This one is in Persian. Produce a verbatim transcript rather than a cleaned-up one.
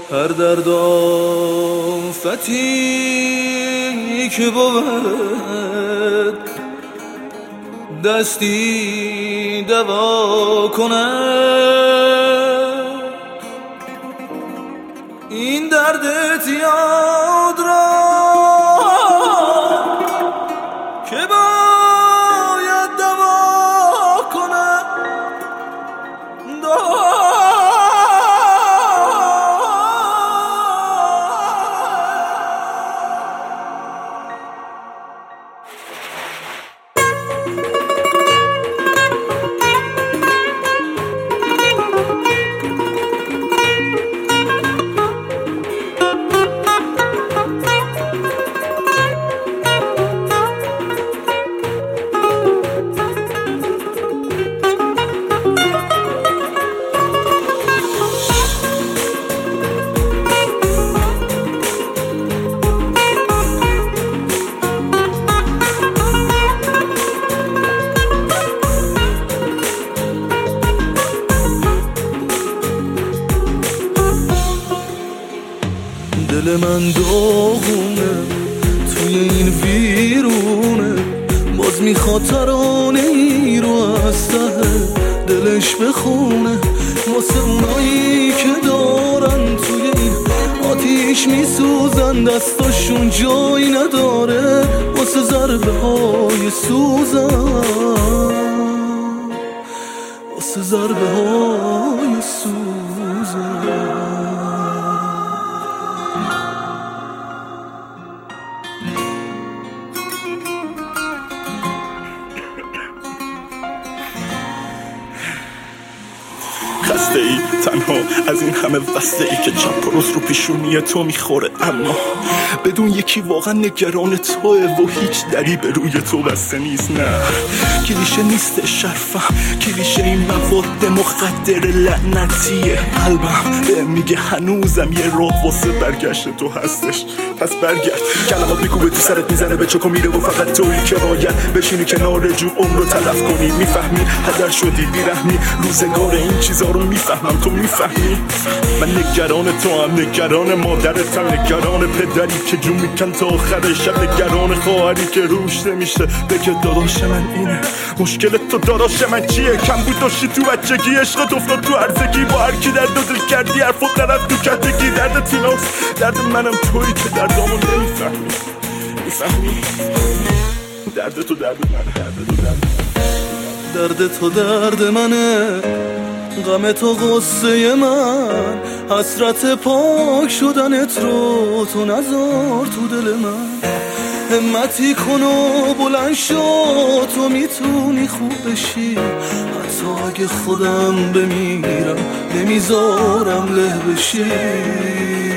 هر درد آفتی که بود دستی دوا کنه، این درد اعتیاد را که باید دوا کنه. دل من داغونه توی این ویرونه، باز میخواد ترانه ای رو از ته دلش بخونه، واسه اونایی که دارن توی این آتیش میسوزن دستاشون جایی نداره واسه ضربه های سوزن، واسه ضربه های سوزن. خسته ای تنها از این همه وسته ای که چپ و راست رو پیشونی تو میخوره، اما بدون یکی واقعا نگران توه و هیچ دری به روی تو بسته نیست. نه کلیشه نیست شرفم، کلیشه این مواد مخدر لعنتیه. قلبم به میگه هنوزم یه راه واسه برگشت تو هستش، پس برگرد. کلمات میکوبه تو سرت میزنه به چکو میره و فقط تویی که باید بشینی کنار جو عمر رو تلف کنی. میفهمی هدر شدی بیرحمی، روزگار این چیزا رو میفهمم تو میفهمی. من نگران تو هم، نگران مادرتم، نگران پدری که جون میکن تا آخر شب، نگران خواهری که روش نمیشه بگه داداش من اینه. مشکل تو داداش من چیه؟ کم بود داشتی تو بچگی، عشقت افتاد تو هرزگی، با هر کی درد و دل کردی حرفت نرفت تو کتگی. درد تیناست، درد منم تویی که دردامو نمیفهمی. میفهمی؟ درد تو درد منه، درد تو درد منه، درد تو درد منه، غم تو غصه من، حسرت پاک شدنت رو تو نذار تو دل من. همتی کن و بلند شو، تو میتونی خوب بشی، حتی اگه خودم بمیرم نمیذارم له بشی.